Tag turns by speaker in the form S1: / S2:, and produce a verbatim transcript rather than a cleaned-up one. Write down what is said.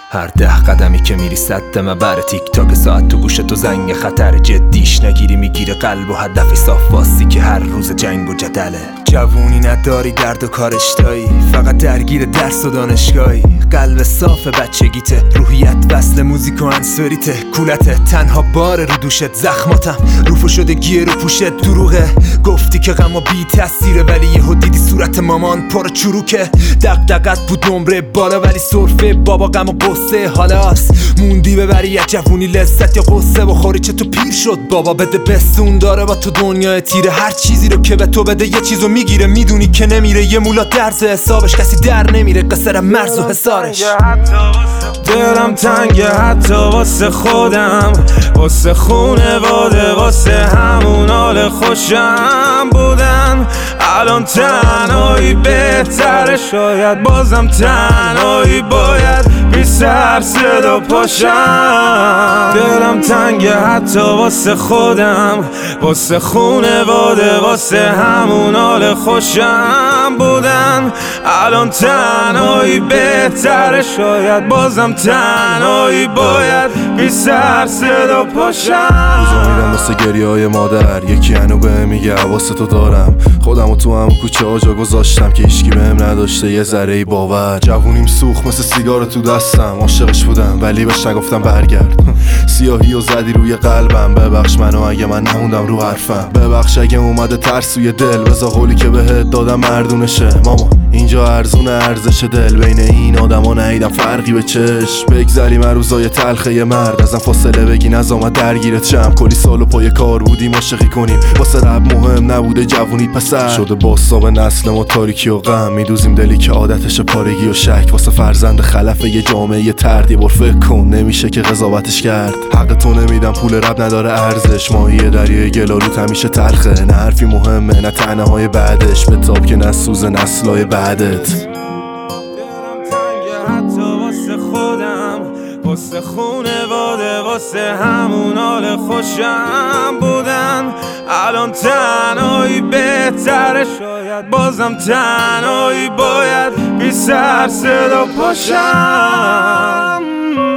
S1: هر ده قدمی که میری صد مبر تیک تاک ساعت تو گوشه تو زنگ خطر جدیش نگیری میگیره قلب و هدفی صاف واستی که هر روز جنگ و جدله. جوونی نداری درد و کارش دایی، فقط درگیر درس و دانشگاهی. قلب صاف بچگیته، روحیت وصل موزیک و انسوریته. کولته تنها بار رو دوشت، زخماتم روفو شده گیه رو پوشت. دروغه گفتی که غم و بی تاثیره، ولی یهو دیدی صورت مامان پر چروکه. دغدغت بود نمره بالا ولی سرفه بابا غم و قصه حالاست. موندی ببری یه جوونی لذت یا قصه بخوری چه تو پیر شد بابا. بده بسون داره با تو دنیا تیره، هر چیزی رو که به تو بده یه چیزو میگیره. میدونی که نمیره یه مولا درس حسابش، کسی در نمیره قصر مرز و حسارش.
S2: دلم تنگه حتی واسه خودم، واسه خونواده، واسه همون حال خوشم بودن. الان تنهایی بهتره، شاید بازم تنهایی باید بی سر صدا پاشم. دلم تنگه حتی واسه خودم، واسه خونواده، واسه همون حال خوشم بودن. الان تنهایی بهتره، شاید بازم تنهایی باید بی سر صدا پاشم.
S3: روزا میرم واسه گریه های مادر، یکی هنو به میگه واسه تو دارم. خودم و تو هم کوچه آجا گذاشتم که هیچکی بهم نداشته یه ذره ای باور. جوونیم سوخت مثل سیگار تو دستم، عاشقش بودم ولی بهش نگفتم برگرد. سیاهی و زدی روی قلبم، ببخش منو اگه من نموندم رو حرفم. ببخش اگه اومده ترسوی دل، بذار قولی که بهت دادم مردونشه. ماما اینجا ارزون ارزش دل، بین این آدما ندیدم فرقی به چشم. بگذریم روزای تلخه مرد، ازم فاصله بگی نزامت درگیرت شم. کلی سال و پای کار بودیم عاشقی کنیم، واسه رب مهم نبوده جوونی پسر شده باسا به نسل ما تاریکی و غم. میدوزیم دلی که عادتش پارگی و شک، واسه فرزند خلف یه جامعه ترد. یه بار فکر کن نمیشه که قضاوتش کرد. حق تو نمیدم پول رب نداره ارزش، ماهی دریای گلالود همیشه تلخه. نه حرفی مهمه نه طعنه های بعدش، به تاب که نسوز نسلای بعدت.
S2: حتی واسه خودم، واسه خونواده، واسه همون حال خوشم بودن. الان تنهایی بهتره، شاید بازم تنهایی باید بی سر صدا پاشم.